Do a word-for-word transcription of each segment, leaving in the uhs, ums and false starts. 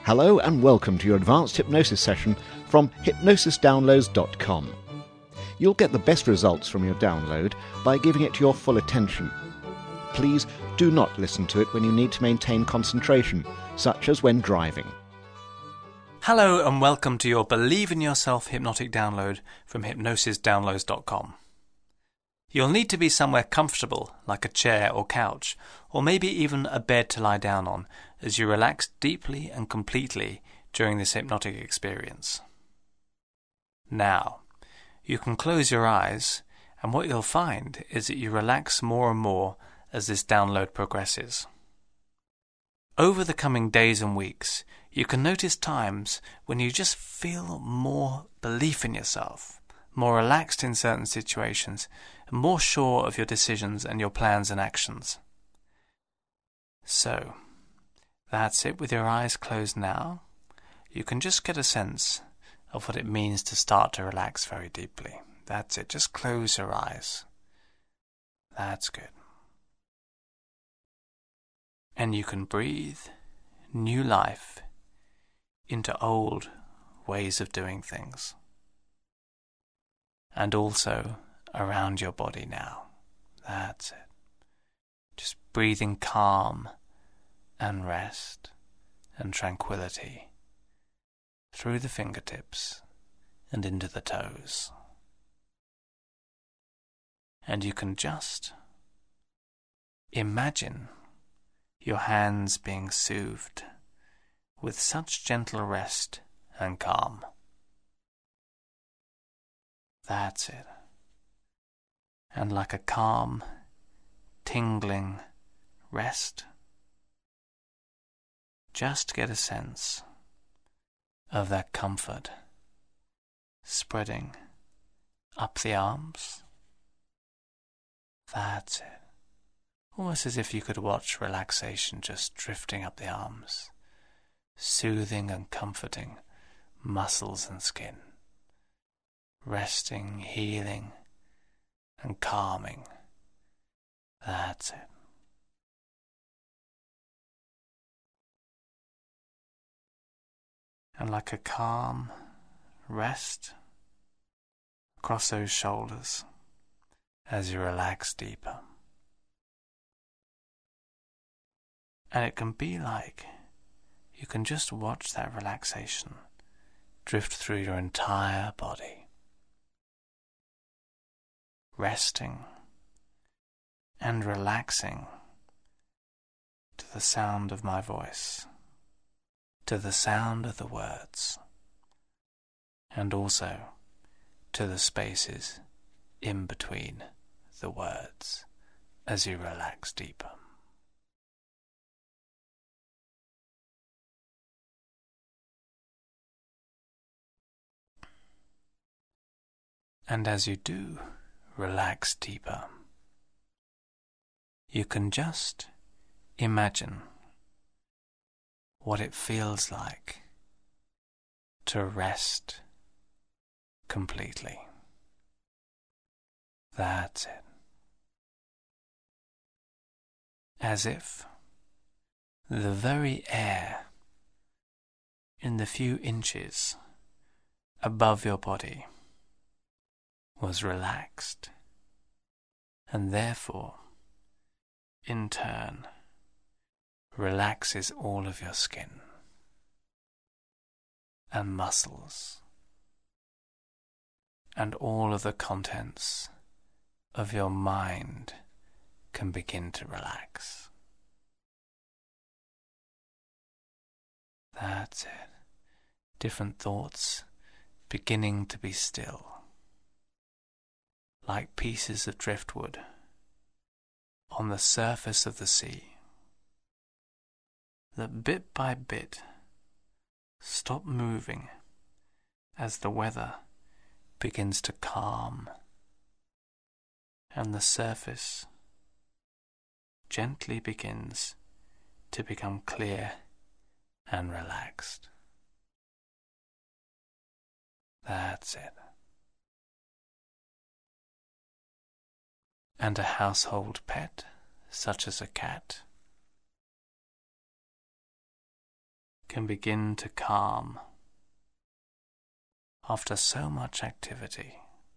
Hello and welcome to your advanced hypnosis session from hypnosis downloads dot com. You'll get the best results from your download by giving it your full attention. Please do not listen to it when you need to maintain concentration, such as when driving. Hello and welcome to your Believe in Yourself hypnotic download from hypnosis downloads dot com. You'll need to be somewhere comfortable, like a chair or couch, or maybe even a bed to lie down on, as you relax deeply and completely during this hypnotic experience. Now, you can close your eyes, and what you'll find is that you relax more and more as this download progresses. Over the coming days and weeks, you can notice times when you just feel more belief in yourself, more relaxed in certain situations, and more sure of your decisions and your plans and actions. So, that's it with your eyes closed now. You can just get a sense of what it means to start to relax very deeply. That's it, just close your eyes. That's good. And you can breathe new life into old ways of doing things. And also around your body now. That's it. Just breathing calm and rest and tranquility through the fingertips and into the toes. And you can just imagine your hands being soothed with such gentle rest and calm. That's it. And like a calm, tingling rest, just get a sense of that comfort spreading up the arms. That's it. Almost as if you could watch relaxation just drifting up the arms, soothing and comforting muscles and skin, resting, healing, and calming. That's it. And like a calm rest across those shoulders as you relax deeper. And it can be like you can just watch that relaxation drift through your entire body, resting and relaxing to the sound of my voice, to the sound of the words, and also to the spaces in between the words as you relax deeper. And as you do relax deeper, you can just imagine what it feels like to rest completely. That's it. As if the very air in the few inches above your body was relaxed, and therefore, in turn, relaxes all of your skin and muscles and all of the contents of your mind can begin to relax. That's it. Different thoughts beginning to be still, like pieces of driftwood on the surface of the sea, that bit by bit stop moving as the weather begins to calm and the surface gently begins to become clear and relaxed. That's it. And a household pet, such as a cat, can begin to calm after so much activity,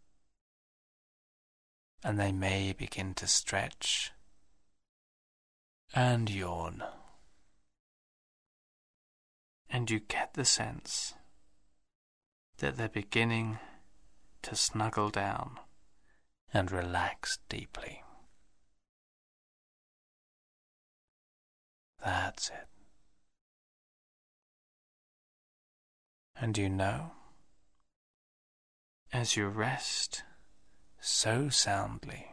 and they may begin to stretch and yawn, and you get the sense that they're beginning to snuggle down and relax deeply. That's it. And you know, as you rest so soundly,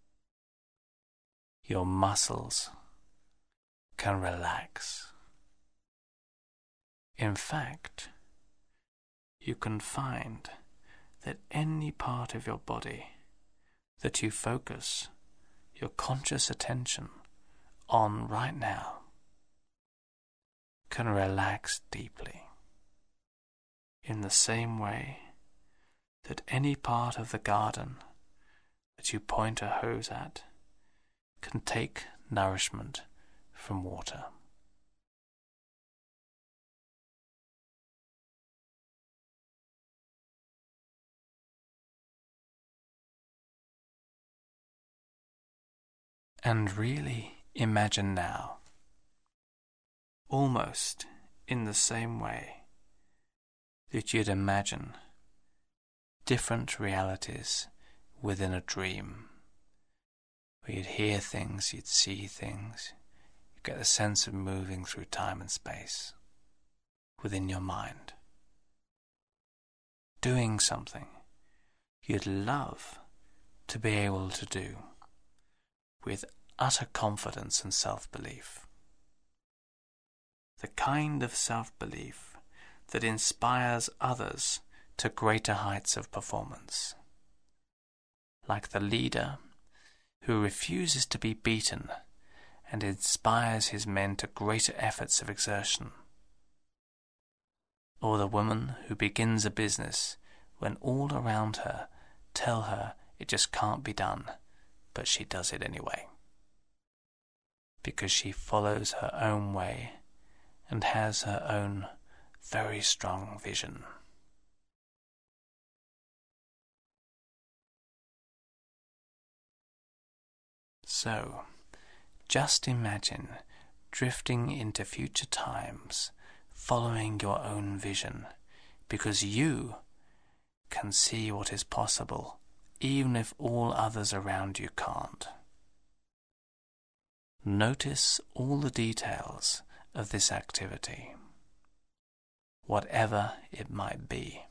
your muscles can relax. In fact, you can find that any part of your body that you focus your conscious attention on right now can relax deeply, in the same way that any part of the garden that you point a hose at can take nourishment from water. And really imagine now, almost in the same way that you'd imagine different realities within a dream, where you'd hear things, you'd see things, you get the sense of moving through time and space within your mind, doing something you'd love to be able to do with utter confidence and self-belief. The kind of self-belief that inspires others to greater heights of performance. Like the leader who refuses to be beaten and inspires his men to greater efforts of exertion. Or the woman who begins a business when all around her tell her it just can't be done, but she does it anyway, because she follows her own way and has her own very strong vision. So, just imagine drifting into future times, following your own vision, because you can see what is possible, even if all others around you can't. Notice all the details of this activity, whatever it might be.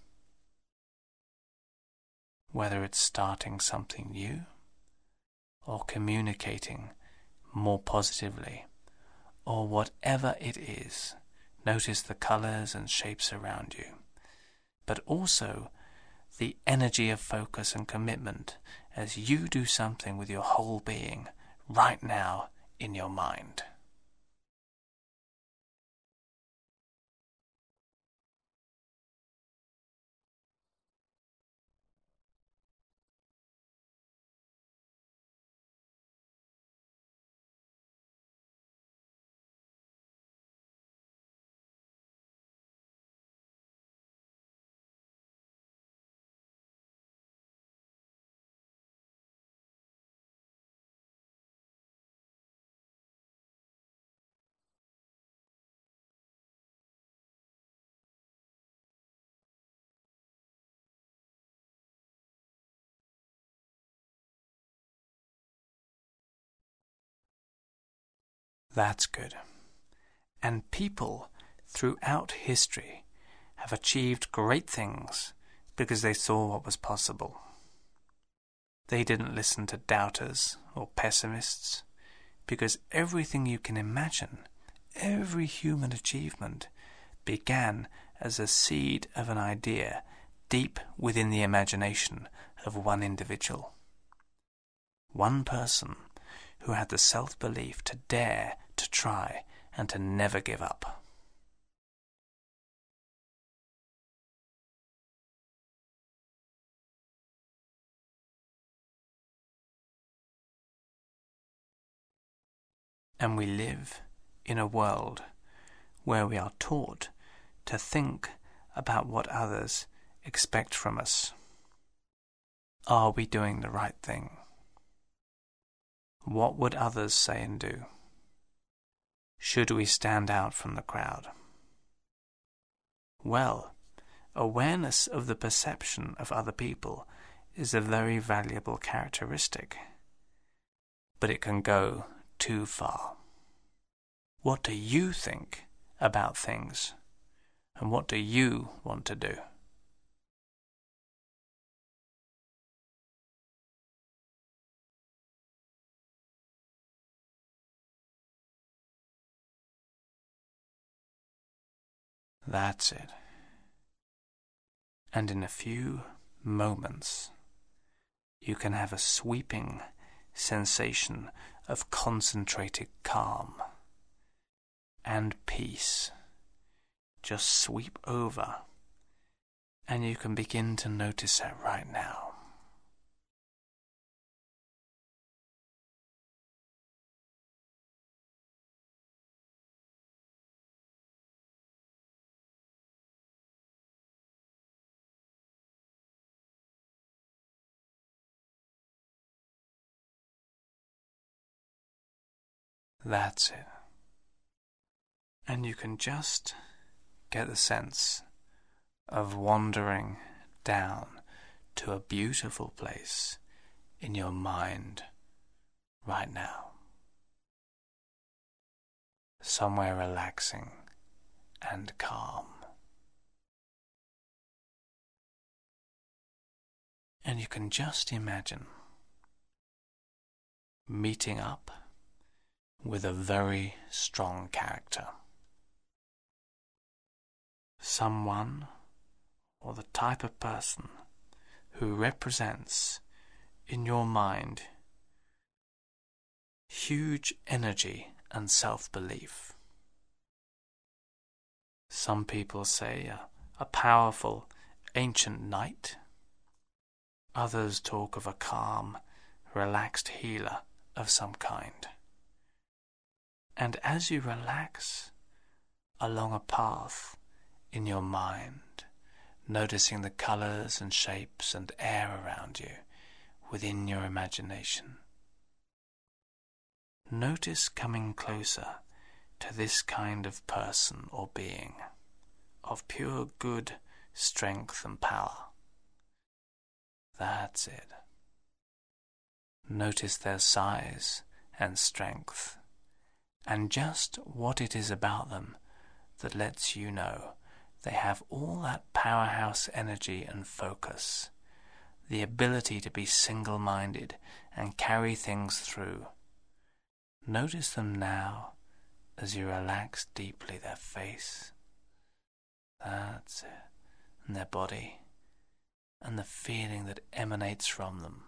Whether it's starting something new, or communicating more positively, or whatever it is, notice the colours and shapes around you, but also the energy of focus and commitment as you do something with your whole being right now in your mind. That's good. And people throughout history have achieved great things because they saw what was possible. They didn't listen to doubters or pessimists, because everything you can imagine, every human achievement, began as a seed of an idea deep within the imagination of one individual. One person who had the self-belief to dare to try and to never give up. And we live in a world where we are taught to think about what others expect from us. Are we doing the right thing? What would others say and do? Should we stand out from the crowd? Well, awareness of the perception of other people is a very valuable characteristic, but it can go too far. What do you think about things, and what do you want to do? That's it. And in a few moments, you can have a sweeping sensation of concentrated calm and peace just sweep over, and you can begin to notice it right now. That's it. And you can just get the sense of wandering down to a beautiful place in your mind right now. Somewhere relaxing and calm. And you can just imagine meeting up with a very strong character. Someone or the type of person who represents in your mind huge energy and self-belief. Some people say a, a powerful ancient knight. Others talk of a calm, relaxed healer of some kind. And as you relax along a path in your mind, noticing the colours and shapes and air around you within your imagination, notice coming closer to this kind of person or being of pure good strength and power. That's it. Notice their size and strength, and just what it is about them that lets you know they have all that powerhouse energy and focus, the ability to be single-minded and carry things through. Notice them now as you relax deeply their face. That's it. And their body, and the feeling that emanates from them.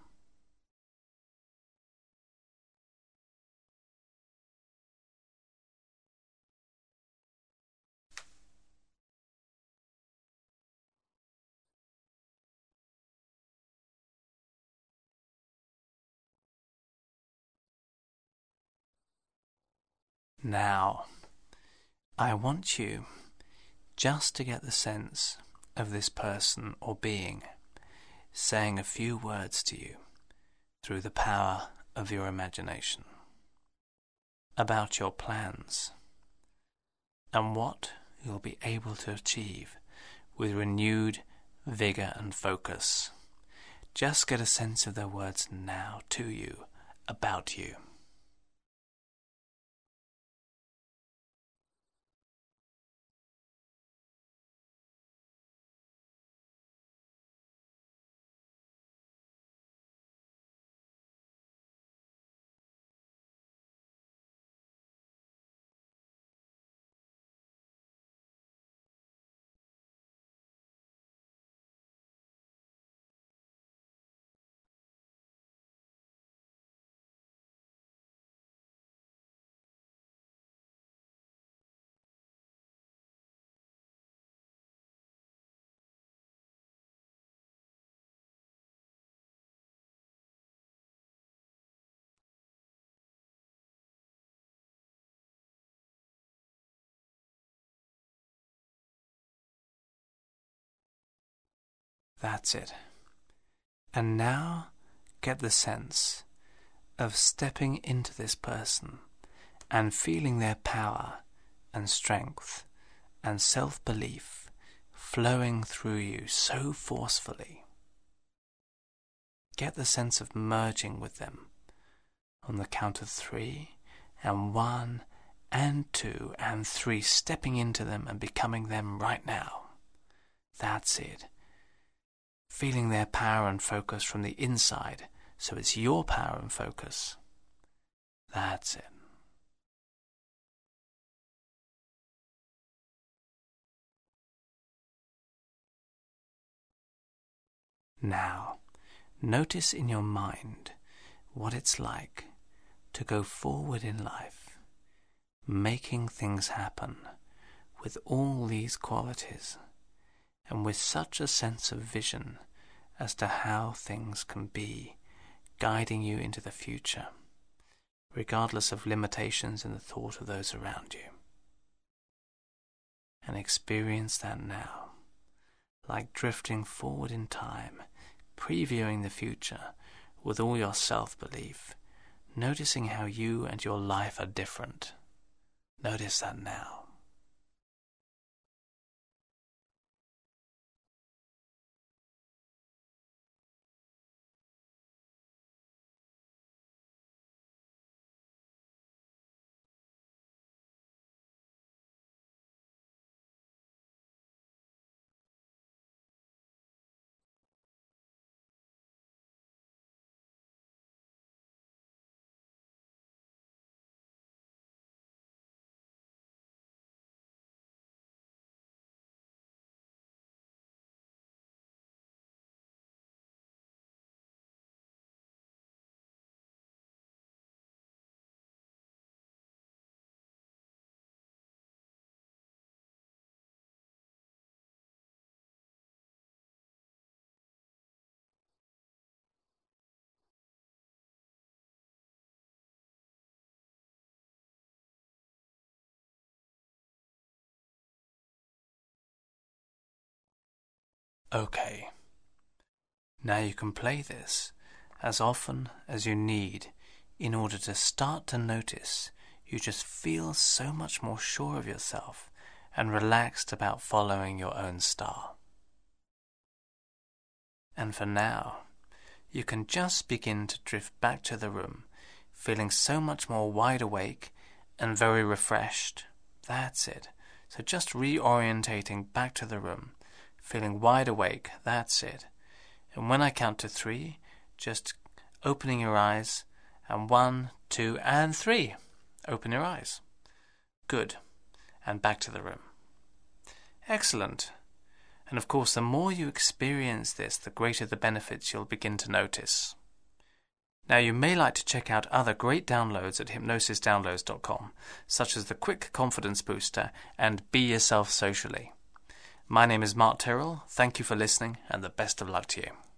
Now, I want you just to get the sense of this person or being saying a few words to you through the power of your imagination about your plans and what you'll be able to achieve with renewed vigour and focus. Just get a sense of their words now to you, about you. That's it. And now get the sense of stepping into this person and feeling their power and strength and self-belief flowing through you so forcefully. Get the sense of merging with them on the count of three, and one, and two, and three, stepping into them and becoming them right now. That's it. Feeling their power and focus from the inside, so it's your power and focus. That's it. Now, notice in your mind what it's like to go forward in life, making things happen with all these qualities, and with such a sense of vision as to how things can be, guiding you into the future, regardless of limitations in the thought of those around you. And experience that now, like drifting forward in time, previewing the future with all your self-belief, noticing how you and your life are different. Notice that now. Okay. Now you can play this as often as you need in order to start to notice you just feel so much more sure of yourself and relaxed about following your own star. And for now, you can just begin to drift back to the room, feeling so much more wide awake and very refreshed. That's it. So just reorientating back to the room, feeling wide awake. That's it. And when I count to three, just opening your eyes, and one, two, and three. Open your eyes. Good. And back to the room. Excellent. And of course, the more you experience this, the greater the benefits you'll begin to notice. Now, you may like to check out other great downloads at hypnosis downloads dot com, such as the Quick Confidence Booster and Be Yourself Socially. My name is Mark Tyrrell. Thank you for listening, and the best of luck to you.